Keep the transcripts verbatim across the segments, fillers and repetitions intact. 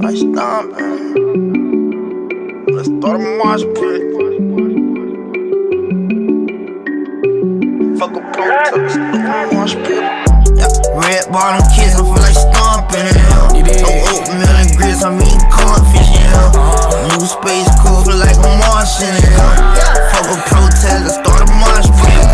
like stomping. Let's start a mosh pit. Fuck a protest, a mosh pit. Yeah. Red bottom kids, I feel like stomping in hell. No oatmeal and grits, I'm eating cornfish in hell. New space cool, feel like I'm Martian in hell. Fuck a protest, let's start a mosh pit.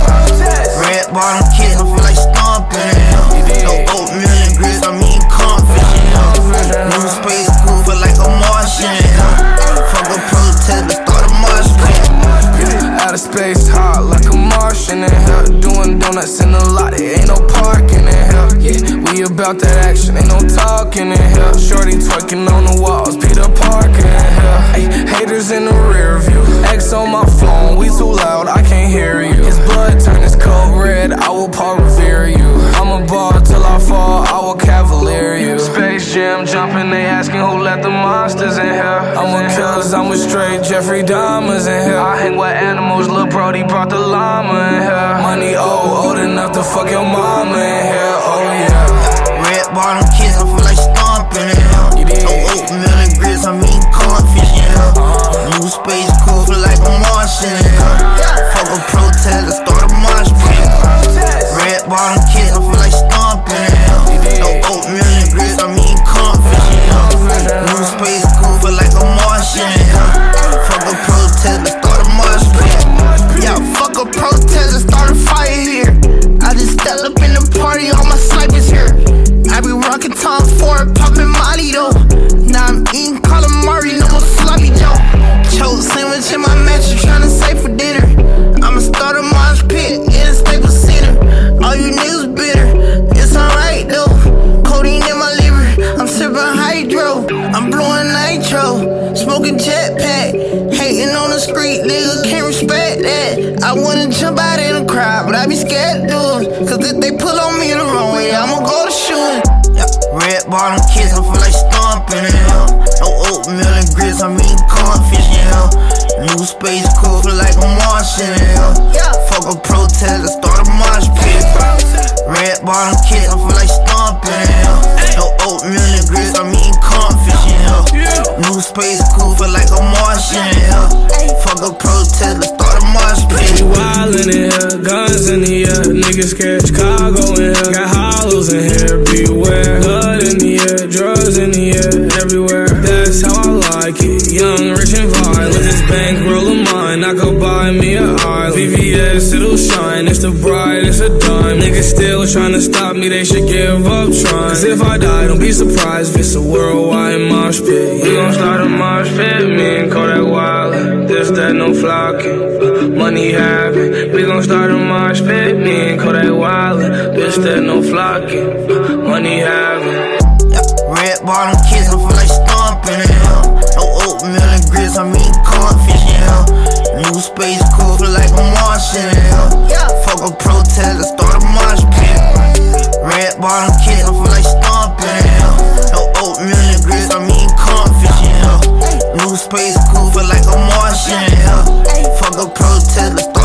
Red bottom kids, I feel like stomping in hell. No oatmeal and grits, I'm eating cornfish in hell. New space cool, feel like I'm Martian in hell. Fuck a protest, let's start a mosh pit. Outer space hot like a Martian in hell. Doing donuts in the lot, there ain't no parking in hell. Yeah, we about that action, ain't no talking in hell. Shorty twerking on the walls, Peter Parker in hell. Ay, haters in the rear view, X on my phone, we too loud, I can't hear you. His blood turn his cold red, I will Paul Revere you. I'm a ball till I fall, I will cavalier you. Space Jam jumping, they asking who let the monsters in here. I'm a killer, I'm with straight Jeffrey Dahmers in here. I hang with animals, Lil Brody brought the llama in here. Money old, old enough to fuck your mama in here, oh yeah. Red bottom kids, I feel like stomping in hell. No oatmeal and grits, I'm eating cornfish in hell. New space cool, feel like I'm Martian in hell. Fuck a protest, let's start a mosh pit. Red bottom kids, I feel like stomping in hell. No oatmeal and grits, I'm eating cornfish in hell. New space cool, feel like I'm Martian in hell. Fuck a protest, let's start a mosh pit. Yeah, fuck a protest, let's start a fire here. I just stepped up in the party, all my snipers here. I be rockin' Tom Ford, poppin' Molly though. Now I'm eating calamari, no more sloppy Joe. Choke sandwich in my mattress, tryna save for dinner. I'ma start a mosh pit in a Staples Center. All you niggas bitter, it's alright though. Codeine in my liver, I'm sippin' hydro. I'm blowing nitro, smoking jetpack. Hating on the street, nigga can't respect that. I wanna jump out in the crowd, but I be scared to do it. Cause if they pull on me the wrong way, I'ma go to shooting. Yeah. Red bottom kids, I feel like stomping in hell. No oatmeal and grits, I'm eating cornfish in hell. New space cool, feel like I'm Martian in hell. Fuck a protest, let's start a mosh pit. Red bottom kids, I feel like stomping in hell. No oatmeal and grits, I'm eating cornfish in hell. New space cool, feel like I'm Martian in hell. Fuck a protest, let's start a mosh pit. We wildin' in here, guns in the air, niggas scared Chicago in here. Got hollows in here, beware. Blood in the air, drugs in the air, everywhere. That's how I like it, young, rich and violent. This bankroll of mine, I could buy me a island. V V S, it'll shine, it's the bride, it's a dime. Niggas still tryna stop me, they should give up trying. Cause if I die, don't be surprised if it's a worldwide mosh pit. We gon' start a mosh pit, me and Kodak Wildin'. This, that, no flocking, money having. We gon' start a mosh pit, me and Kodak Wildin'. This, that, no flocking, money having. Yeah. Red bottom kids, I feel like stomping in hell. No oatmeal and grits, I'm eating cornfish in hell. New space cool, feel like I'm Martian in hell. Fuck a protest, let's start a mosh pit. Red bottom kids, I feel like stomping in hell. No oatmeal and grits, I'm eating cornfish in hell. New space cool, feel like I'm Martian in hell. Fuck a protest, let's start